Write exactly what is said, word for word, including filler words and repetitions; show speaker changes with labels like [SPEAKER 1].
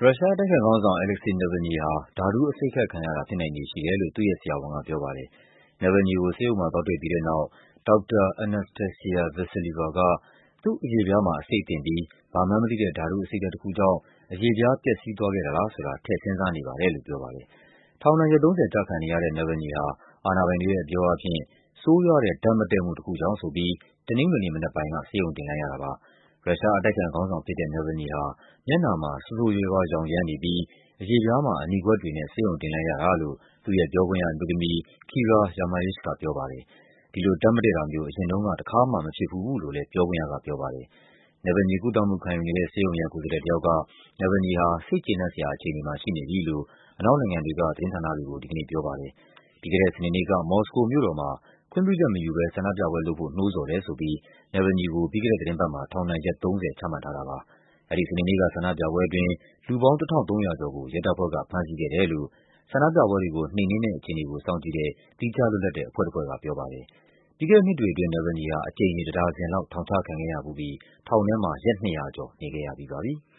[SPEAKER 1] ရုရှားအတိုက်အခံခေါင်းဆောင် Alexei Navalny ဟာ ဓာတုအဆိပ်ခတ်ခံရတာ ဖြစ်နိုင်ခြေရှိတယ်လို့ သူ့ရဲ့ဆရာဝန်ကပြောပါတယ်။ Navalny ကို ဆေးရုံမှာသွားတွေ့ပြီးတဲ့နောက် ဒေါက်တာ Anastasia Vasilyeva က သူ့အရေပြားမှာ အဆိပ်သင့်ပြီး ဘာမှန်းမသိတဲ့ ဓာတုအဆိပ်ဓာတ်တခုကြောင့် အရေပြား ပျက်စီးသွားခဲ့တာလားဆိုတာ ထည့်စဉ်းစားနေပါတယ်လို့ ပြောပါတယ်။ ထောင်ဒဏ် ရက် သုံးဆယ် ကျခံနေရတဲ့ Navalny ဟာ အာဏာပိုင်တွေရဲ့ အပြောအားဖြင့် ဆိုးရွားတဲ့ ဓာတ်မတည့်မှုတခုကြောင့်ဆိုပြီး တနင်္ဂနွေနေ့မနက်ပိုင်းက ဆေးရုံတင်လိုက်ရတာပါ။ ရုရှားအတိုက်အခံခေါင်းဆောင်ဖြစ်တဲ့ Navalny ဟာ မျက်နှာမှာ ဆိုးဆိုးရွားရွား ယောင်ယမ်းနေပြီး အရေပြားမှာ အနီကွက်တွေနဲ့ ဆေးရုံတင်လိုက်ရတာလို့ သူ့ရဲ့ပြောခွင့်ရအမျိုးသမီး Kira Yarmyush ကပြောပါတယ်။ ဒီလို ဓာတ်မတည့်တာမျိုး အရင်တုန်းက တခါမှမဖြစ်ဖူးဘူးလို့လည်း ပြောခွင့်ရကပြောပါတယ်။ Navalny ကုသမှုခံယူနေတဲ့ ဆေးရုံရဲ့ ကိုယ်စားလှယ်တယောက်က Navalny ဟာ စိတ်ကျေနပ်စရာ အခြေအနေမှာရှိနေပြီလို့ အနောက်နိုင်ငံတွေက သတင်းဌာနတွေကို ဒီကနေ့ပြောပါတယ်။ ပြီးခဲ့တဲ့စနေနေ့က မော်စကိုမြို့တော်မှာ ခွင့်ပြုချက်မယူဘဲ ဆန္ဒပြပွဲလုပ်ဖို့ နှိုးဆော်တယ်ဆိုပြီး Navalny ကို ပြီးခဲ့တဲ့သီတင်းပတ်မှာ ထောင်ဒဏ် ရက် သုံးဆယ် ချမှတ်ထားတာပါ။ အဲဒီစနေနေ့က ဆန္ဒပြပွဲအတွင်း လူပေါင်း ၁,၃၀၀ ကျော်ကို ရဲတပ်ဖွဲ့က ဖမ်းဆီးခဲ့တယ်လို့ ဆန္ဒပြပွဲတွေကို နှိမ်နင်းတဲ့အခြေအနေကို စောင့်ကြည့်တဲ့ သီးခြားလွတ်လပ်တဲ့ အဖွဲ့တဖွဲ့ကပြောပါတယ်။ ပြီးခဲ့တဲ့နှစ်တွေအတွင်း Navalny ဟာ အကြိမ်ရေ တဒါဇင်လောက် ထောင်ချခံခဲ့ရဖူးပြီး ထောင်ထဲမှာ ရက် နှစ်ရာကျော် နေခဲ့ရပြီးပါပြီ။